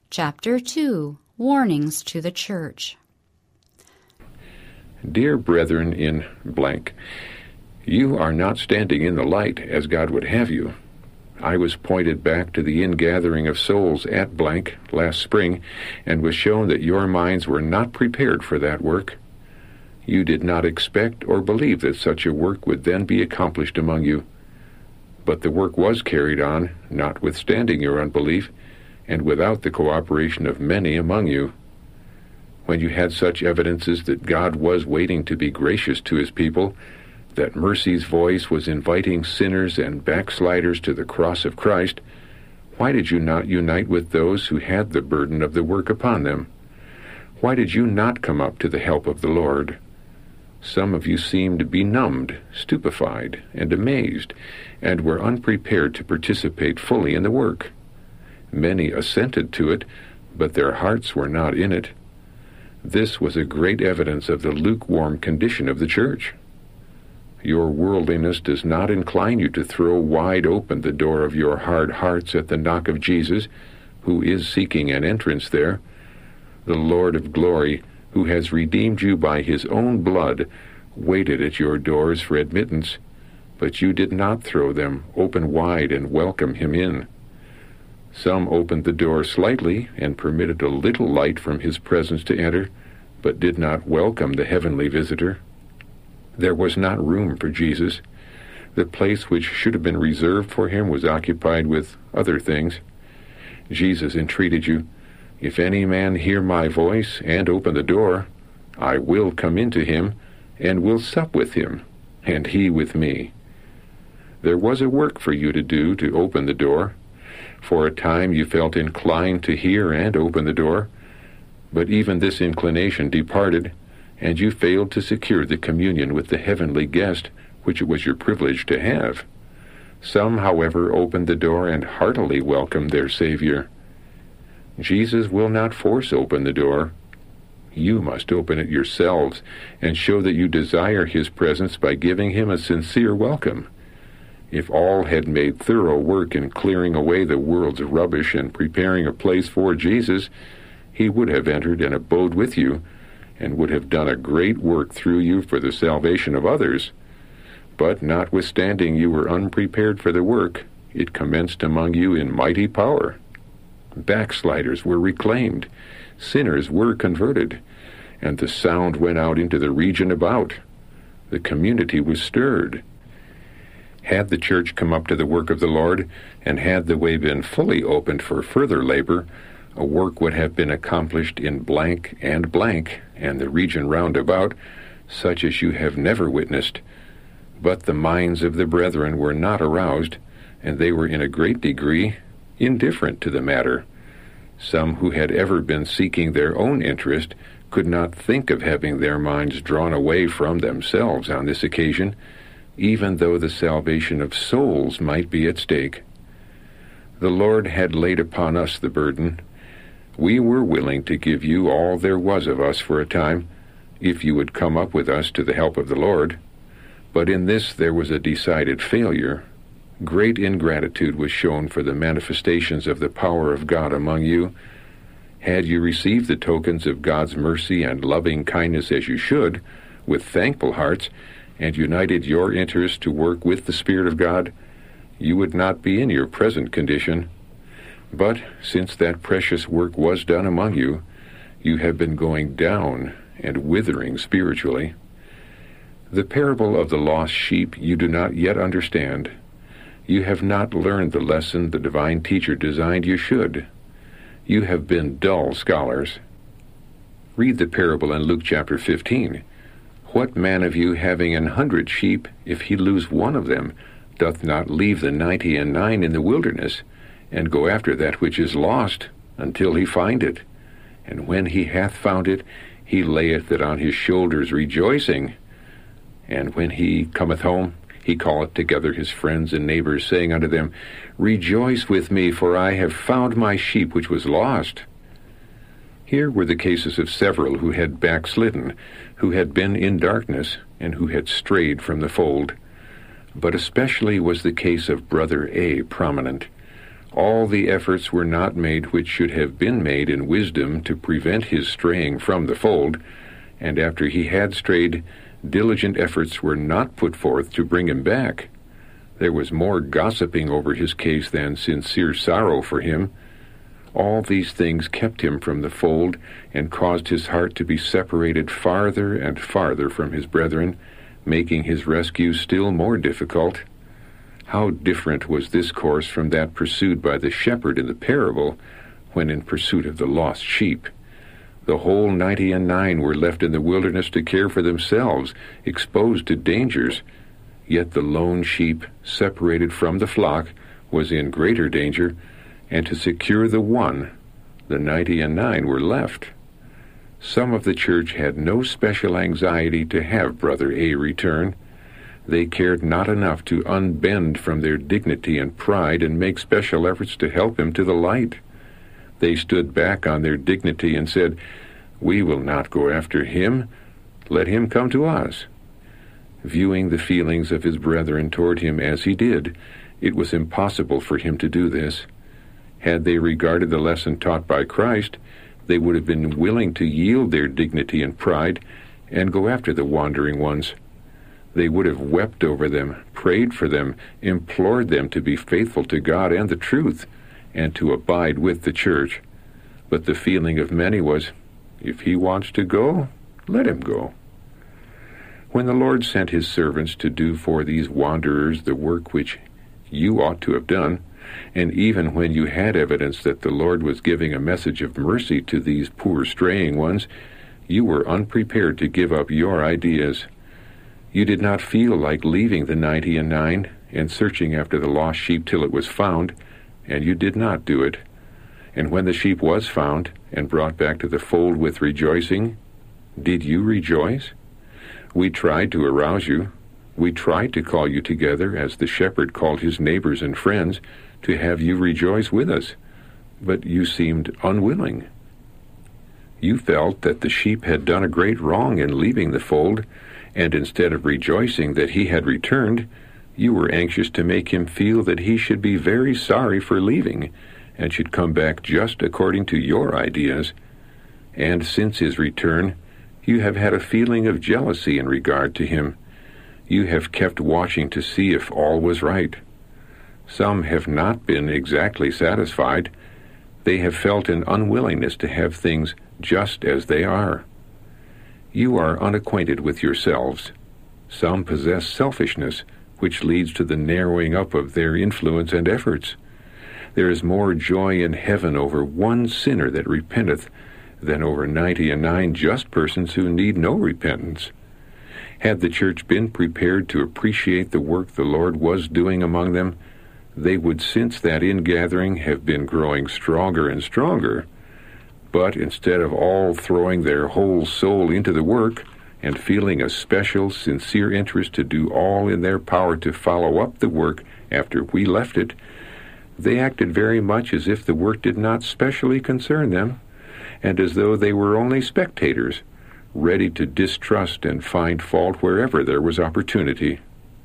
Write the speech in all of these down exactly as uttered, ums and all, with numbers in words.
Chapter two. Warnings to the Church. Dear brethren in blank, you are not standing in the light as God would have you. I was pointed back to the ingathering of souls at blank last spring, and was shown that your minds were not prepared for that work. You did not expect or believe that such a work would then be accomplished among you. But the work was carried on, notwithstanding your unbelief, and without the cooperation of many among you. When you had such evidences that God was waiting to be gracious to his people, that mercy's voice was inviting sinners and backsliders to the cross of Christ, why did you not unite with those who had the burden of the work upon them? Why did you not come up to the help of the Lord? Some of you seemed benumbed, stupefied, and amazed, and were unprepared to participate fully in the work. Many assented to it, but their hearts were not in it. This was a great evidence of the lukewarm condition of the church. Your worldliness does not incline you to throw wide open the door of your hard hearts at the knock of Jesus, who is seeking an entrance there. The Lord of glory, who has redeemed you by his own blood, waited at your doors for admittance, but you did not throw them open wide and welcome him in. Some opened the door slightly and permitted a little light from his presence to enter, but did not welcome the heavenly visitor. There was not room for Jesus. The place which should have been reserved for him was occupied with other things. Jesus entreated you, "If any man hear my voice and open the door, I will come into him, and will sup with him, and he with me." There was a work for you to do to open the door. For a time you felt inclined to hear and open the door, but even this inclination departed, and you failed to secure the communion with the heavenly guest which it was your privilege to have. Some, however, opened the door and heartily welcomed their Savior. Jesus will not force open the door. You must open it yourselves, and show that you desire his presence by giving him a sincere welcome. If all had made thorough work in clearing away the world's rubbish and preparing a place for Jesus, he would have entered and abode with you, and would have done a great work through you for the salvation of others. But notwithstanding you were unprepared for the work, it commenced among you in mighty power. Backsliders were reclaimed, sinners were converted, and the sound went out into the region about. The community was stirred. Had the church come up to the work of the Lord, and had the way been fully opened for further labor, a work would have been accomplished in blank and blank, and the region round about, such as you have never witnessed. But the minds of the brethren were not aroused, and they were in a great degree indifferent to the matter. Some who had ever been seeking their own interest could not think of having their minds drawn away from themselves on this occasion, even though the salvation of souls might be at stake. The Lord had laid upon us the burden. We were willing to give you all there was of us for a time, if you would come up with us to the help of the Lord. But in this there was a decided failure. Great ingratitude was shown for the manifestations of the power of God among you. Had you received the tokens of God's mercy and loving kindness as you should, with thankful hearts, and united your interest to work with the Spirit of God, you would not be in your present condition. But since that precious work was done among you, you have been going down and withering spiritually. The parable of the lost sheep you do not yet understand. You have not learned the lesson the divine teacher designed you should. You have been dull scholars. Read the parable in Luke chapter fifteen. What man of you, having an hundred sheep, if he lose one of them, doth not leave the ninety and nine in the wilderness, and go after that which is lost, until he find it? And when he hath found it, he layeth it on his shoulders, rejoicing. And when he cometh home, he calleth together his friends and neighbors, saying unto them, Rejoice with me, for I have found my sheep which was lost. Here were the cases of several who had backslidden, who had been in darkness, and who had strayed from the fold. But especially was the case of Brother A prominent. All the efforts were not made which should have been made in wisdom to prevent his straying from the fold, and after he had strayed, diligent efforts were not put forth to bring him back. There was more gossiping over his case than sincere sorrow for him. All these things kept him from the fold and caused his heart to be separated farther and farther from his brethren, making his rescue still more difficult. How different was this course from that pursued by the shepherd in the parable when in pursuit of the lost sheep. The whole ninety and nine were left in the wilderness to care for themselves, exposed to dangers. Yet the lone sheep, separated from the flock, was in greater danger, and to secure the one, the ninety and nine were left. Some of the church had no special anxiety to have Brother A return. They cared not enough to unbend from their dignity and pride and make special efforts to help him to the light. They stood back on their dignity and said, "We will not go after him. Let him come to us." Viewing the feelings of his brethren toward him as he did, it was impossible for him to do this. Had they regarded the lesson taught by Christ, they would have been willing to yield their dignity and pride and go after the wandering ones. They would have wept over them, prayed for them, implored them to be faithful to God and the truth, and to abide with the church. But the feeling of many was, if he wants to go, let him go. When the Lord sent his servants to do for these wanderers the work which you ought to have done, and even when you had evidence that the Lord was giving a message of mercy to these poor straying ones, you were unprepared to give up your ideas. You did not feel like leaving the ninety and nine and searching after the lost sheep till it was found, and you did not do it. And when the sheep was found and brought back to the fold with rejoicing, did you rejoice? We tried to arouse you. We tried to call you together as the shepherd called his neighbors and friends to have you rejoice with us, but you seemed unwilling. You felt that the sheep had done a great wrong in leaving the fold, and instead of rejoicing that he had returned, you were anxious to make him feel that he should be very sorry for leaving, and should come back just according to your ideas. And since his return, you have had a feeling of jealousy in regard to him. You have kept watching to see if all was right. Some have not been exactly satisfied. They have felt an unwillingness to have things just as they are. You are unacquainted with yourselves. Some possess selfishness, which leads to the narrowing up of their influence and efforts. There is more joy in heaven over one sinner that repenteth than over ninety and nine just persons who need no repentance. Had the church been prepared to appreciate the work the Lord was doing among them, they would since that ingathering have been growing stronger and stronger. But instead of all throwing their whole soul into the work and feeling a special, sincere interest to do all in their power to follow up the work after we left it, they acted very much as if the work did not specially concern them, and as though they were only spectators, ready to distrust and find fault wherever there was opportunity.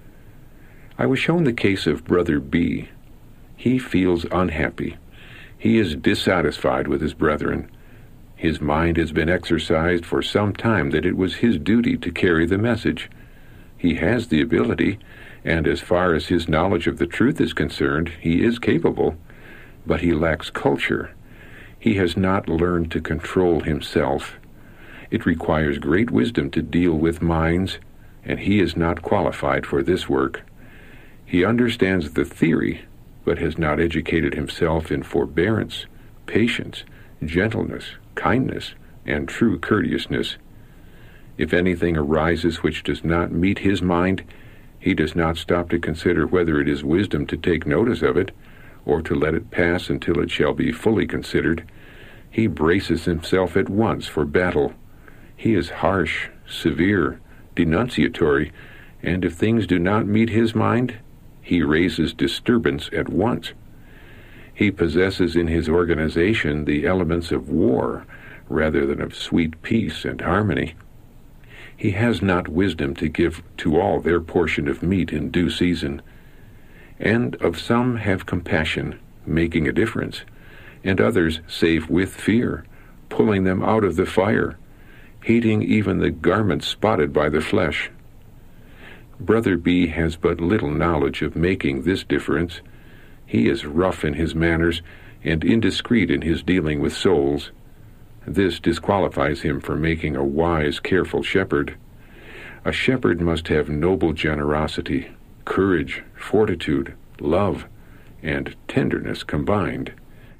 I was shown the case of Brother B. He feels unhappy. He is dissatisfied with his brethren. His mind has been exercised for some time that it was his duty to carry the message. He has the ability, and as far as his knowledge of the truth is concerned, he is capable, but he lacks culture. He has not learned to control himself. It requires great wisdom to deal with minds, and he is not qualified for this work. He understands the theory, but has not educated himself in forbearance, patience, gentleness, kindness, and true courteousness. If anything arises which does not meet his mind, he does not stop to consider whether it is wisdom to take notice of it, or to let it pass until it shall be fully considered. He braces himself at once for battle. He is harsh, severe, denunciatory, and if things do not meet his mind, he raises disturbance at once. He possesses in his organization the elements of war rather than of sweet peace and harmony. He has not wisdom to give to all their portion of meat in due season, and of some have compassion, making a difference, and others safe with fear, pulling them out of the fire, hating even the garment spotted by the flesh. Brother B has but little knowledge of making this difference. He is rough in his manners and indiscreet in his dealing with souls. This disqualifies him from making a wise, careful shepherd. A shepherd must have noble generosity, courage, fortitude, love, and tenderness combined.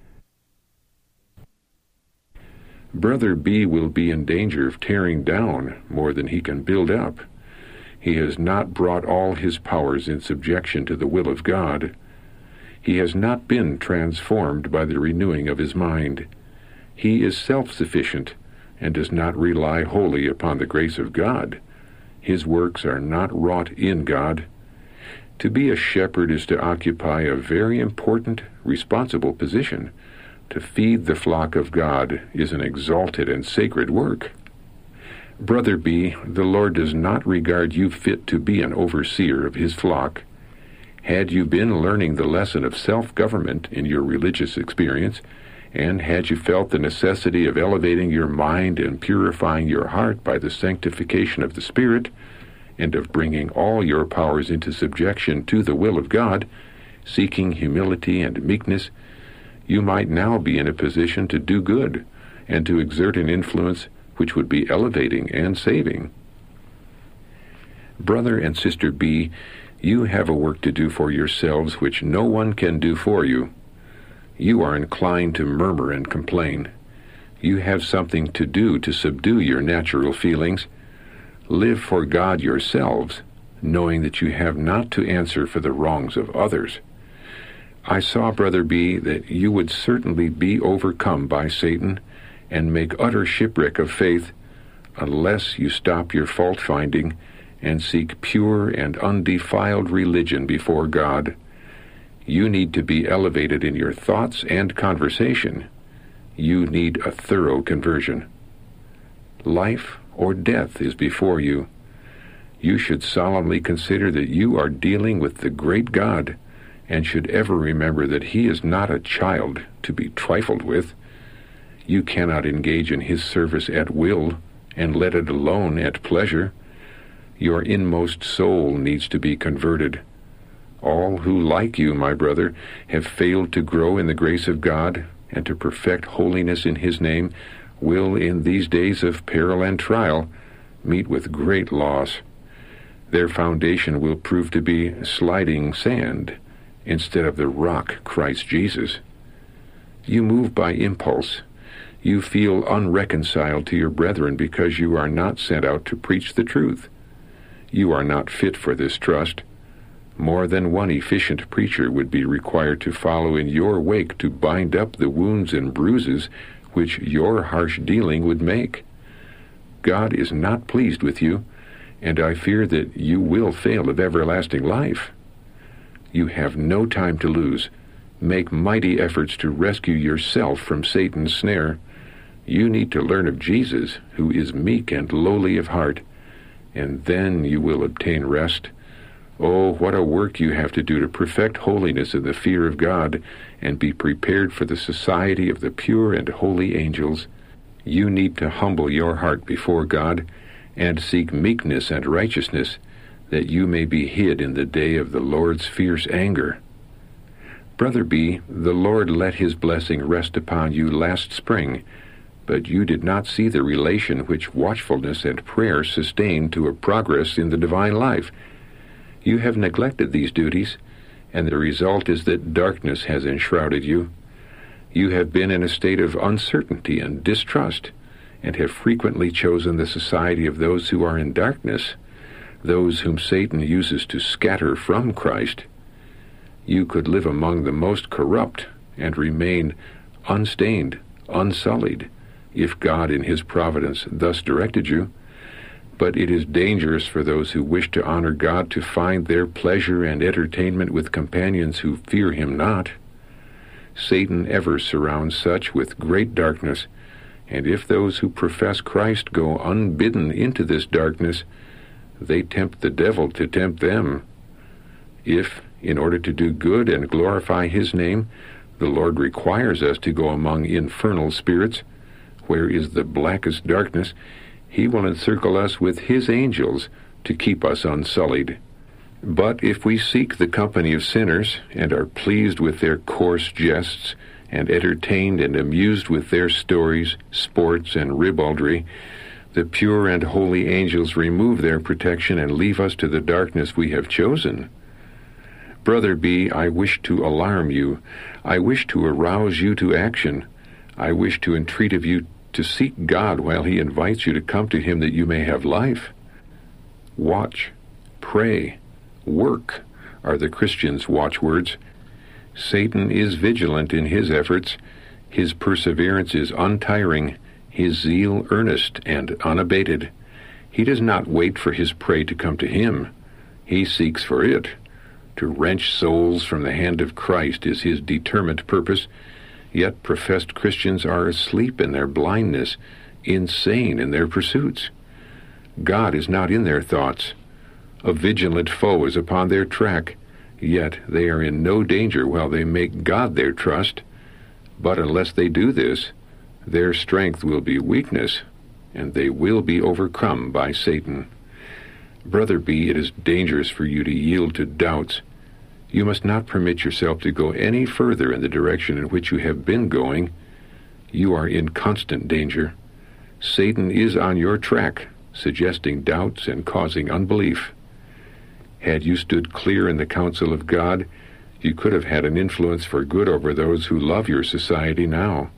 Brother B will be in danger of tearing down more than he can build up. He has not brought all his powers in subjection to the will of God. He has not been transformed by the renewing of his mind. He is self-sufficient and does not rely wholly upon the grace of God. His works are not wrought in God. To be a shepherd is to occupy a very important, responsible position. To feed the flock of God is an exalted and sacred work. Brother B, the Lord does not regard you fit to be an overseer of his flock. Had you been learning the lesson of self-government in your religious experience, and had you felt the necessity of elevating your mind and purifying your heart by the sanctification of the Spirit, and of bringing all your powers into subjection to the will of God, seeking humility and meekness, you might now be in a position to do good and to exert an influence which would be elevating and saving. Brother and Sister B, you have a work to do for yourselves which no one can do for you. You are inclined to murmur and complain. You have something to do to subdue your natural feelings. Live for God yourselves, knowing that you have not to answer for the wrongs of others. I saw, Brother B, that you would certainly be overcome by Satan and make utter shipwreck of faith unless you stop your fault-finding and seek pure and undefiled religion before God. You need to be elevated in your thoughts and conversation. You need a thorough conversion. Life or death is before you. You should solemnly consider that you are dealing with the great God, and should ever remember that he is not a child to be trifled with. You cannot engage in his service at will, and let it alone at pleasure. Your inmost soul needs to be converted. All who, like you, my brother, have failed to grow in the grace of God and to perfect holiness in his name will, in these days of peril and trial, meet with great loss. Their foundation will prove to be sliding sand instead of the rock, Christ Jesus. You move by impulse. You feel unreconciled to your brethren because you are not sent out to preach the truth. You are not fit for this trust. More than one efficient preacher would be required to follow in your wake to bind up the wounds and bruises which your harsh dealing would make. God is not pleased with you, and I fear that you will fail of everlasting life. You have no time to lose. Make mighty efforts to rescue yourself from Satan's snare. You need to learn of Jesus, who is meek and lowly of heart, and then you will obtain rest. Oh, what a work you have to do to perfect holiness in the fear of God and be prepared for the society of the pure and holy angels. You need to humble your heart before God and seek meekness and righteousness, that you may be hid in the day of the Lord's fierce anger. Brother B, the Lord let his blessing rest upon you last spring, but you did not see the relation which watchfulness and prayer sustain to a progress in the divine life. You have neglected these duties, and the result is that darkness has enshrouded you. You have been in a state of uncertainty and distrust, and have frequently chosen the society of those who are in darkness, those whom Satan uses to scatter from Christ. You could live among the most corrupt and remain unstained, unsullied, if God in his providence thus directed you. But it is dangerous for those who wish to honor God to find their pleasure and entertainment with companions who fear him not. Satan ever surrounds such with great darkness, and if those who profess Christ go unbidden into this darkness, they tempt the devil to tempt them. If, in order to do good and glorify his name, The Lord requires us to go among infernal spirits. Where is the blackest darkness, He will encircle us with His angels to keep us unsullied. But if we seek the company of sinners, and are pleased with their coarse jests, and entertained and amused with their stories, sports, and ribaldry, the pure and holy angels remove their protection and leave us to the darkness we have chosen. Brother B., I wish to alarm you. I wish to arouse you to action. I wish to entreat of you to seek God while He invites you to come to Him that you may have life. Watch, pray, work are the Christian's watchwords. Satan is vigilant in his efforts. His perseverance is untiring, his zeal earnest and unabated. He does not wait for his prey to come to him. He seeks for it. To wrench souls from the hand of Christ is his determined purpose. Yet professed Christians are asleep in their blindness, insane in their pursuits. God is not in their thoughts. A vigilant foe is upon their track, yet they are in no danger while they make God their trust. But unless they do this, their strength will be weakness, and they will be overcome by Satan. Brother B., it is dangerous for you to yield to doubts. You must not permit yourself to go any further in the direction in which you have been going. You are in constant danger. Satan is on your track, suggesting doubts and causing unbelief. Had you stood clear in the counsel of God, you could have had an influence for good over those who love your society now.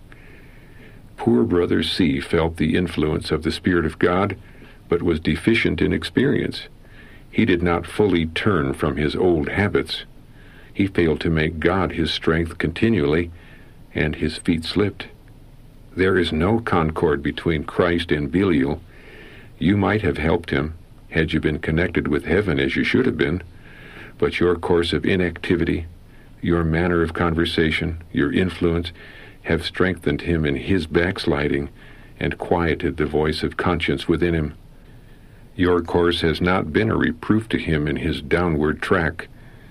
Poor Brother C. felt the influence of the Spirit of God, but was deficient in experience. He did not fully turn from his old habits. He failed to make God his strength continually, and his feet slipped. There is no concord between Christ and Belial. You might have helped him, had you been connected with heaven as you should have been, but your course of inactivity, your manner of conversation, your influence, have strengthened him in his backsliding and quieted the voice of conscience within him. Your course has not been a reproof to him in his downward track.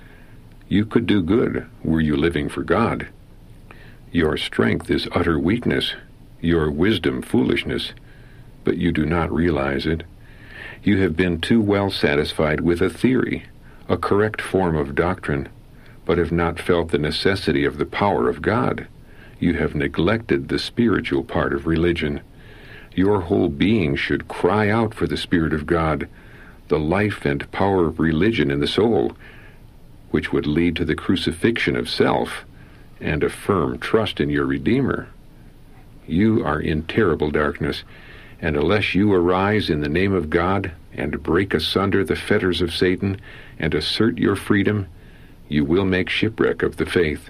You could do good were you living for God. Your strength is utter weakness, your wisdom foolishness, but you do not realize it. You have been too well satisfied with a theory, a correct form of doctrine, but have not felt the necessity of the power of God. You have neglected the spiritual part of religion. Your whole being should cry out for the Spirit of God, the life and power of religion in the soul, which would lead to the crucifixion of self and a firm trust in your Redeemer. You are in terrible darkness, and unless you arise in the name of God and break asunder the fetters of Satan and assert your freedom, you will make shipwreck of the faith.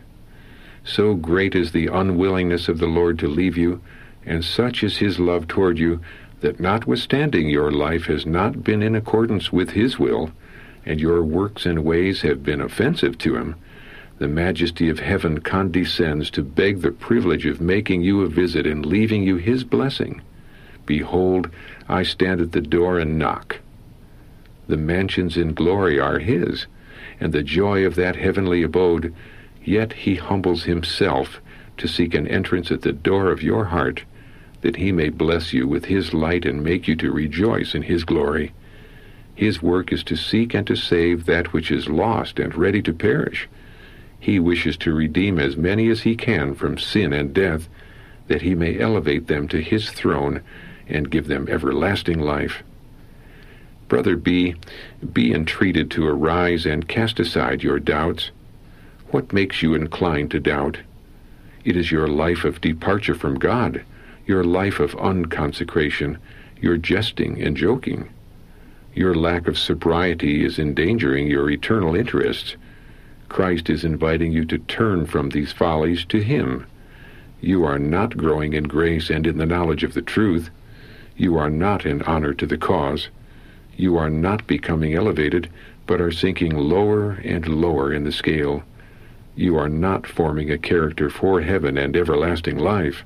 So great is the unwillingness of the Lord to leave you, and such is his love toward you, that notwithstanding your life has not been in accordance with his will, and your works and ways have been offensive to him, the majesty of heaven condescends to beg the privilege of making you a visit and leaving you his blessing. Behold, I stand at the door and knock. The mansions in glory are his, and the joy of that heavenly abode, yet he humbles himself to seek an entrance at the door of your heart, that he may bless you with his light and make you to rejoice in his glory. His work is to seek and to save that which is lost and ready to perish. He wishes to redeem as many as he can from sin and death, that he may elevate them to his throne and give them everlasting life. Brother B., be entreated to arise and cast aside your doubts. What makes you inclined to doubt? It is your life of departure from God, your life of unconsecration, your jesting and joking. Your lack of sobriety is endangering your eternal interests. Christ is inviting you to turn from these follies to him. You are not growing in grace and in the knowledge of the truth. You are not in honor to the cause. You are not becoming elevated, but are sinking lower and lower in the scale. You are not forming a character for heaven and everlasting life.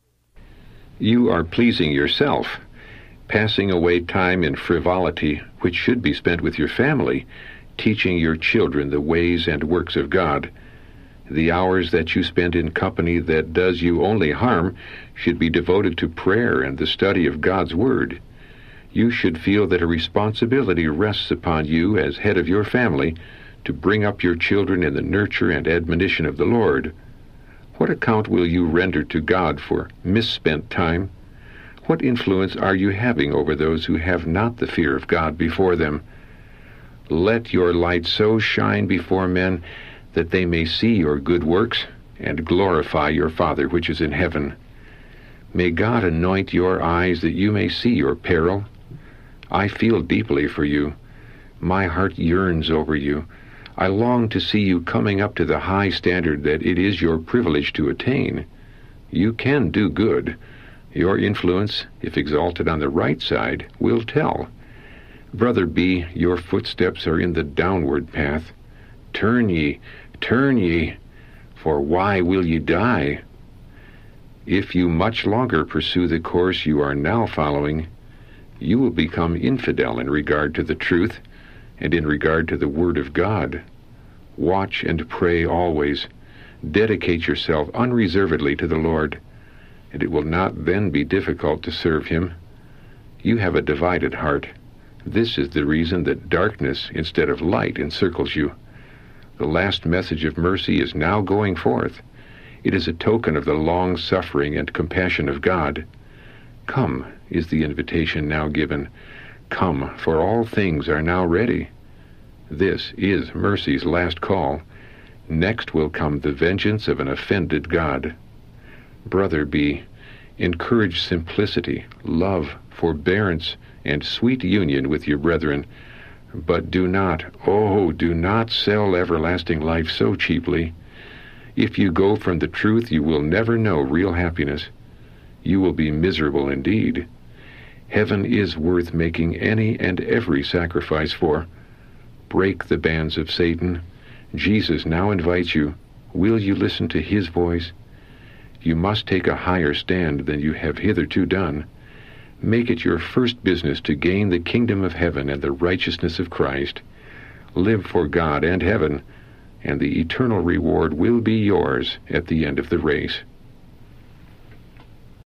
You are pleasing yourself, passing away time in frivolity, which should be spent with your family, teaching your children the ways and works of God. The hours that you spend in company that does you only harm should be devoted to prayer and the study of God's Word. You should feel that a responsibility rests upon you as head of your family to bring up your children in the nurture and admonition of the Lord. What account will you render to God for misspent time? What influence are you having over those who have not the fear of God before them? Let your light so shine before men that they may see your good works and glorify your Father which is in heaven. May God anoint your eyes that you may see your peril. I feel deeply for you. My heart yearns over you. I long to see you coming up to the high standard that it is your privilege to attain. You can do good. Your influence, if exalted on the right side, will tell. Brother B, your footsteps are in the downward path. Turn ye, turn ye, for why will ye die? If you much longer pursue the course you are now following, you will become infidel in regard to the truth and in regard to the Word of God. Watch and pray always. Dedicate yourself unreservedly to the Lord, and it will not then be difficult to serve Him. You have a divided heart. This is the reason that darkness instead of light encircles you. The last message of mercy is now going forth. It is a token of the long suffering and compassion of God. Come is the invitation now given. Come, for all things are now ready. This is mercy's last call. Next will come the vengeance of an offended God. Brother B, encourage simplicity, love, forbearance, and sweet union with your brethren, but do not, oh, do not sell everlasting life so cheaply. If you go from the truth, you will never know real happiness. You will be miserable indeed. Heaven is worth making any and every sacrifice for. Break the bands of Satan. Jesus now invites you. Will you listen to His voice? You must take a higher stand than you have hitherto done. Make it your first business to gain the kingdom of heaven and the righteousness of Christ. Live for God and heaven, and the eternal reward will be yours at the end of the race.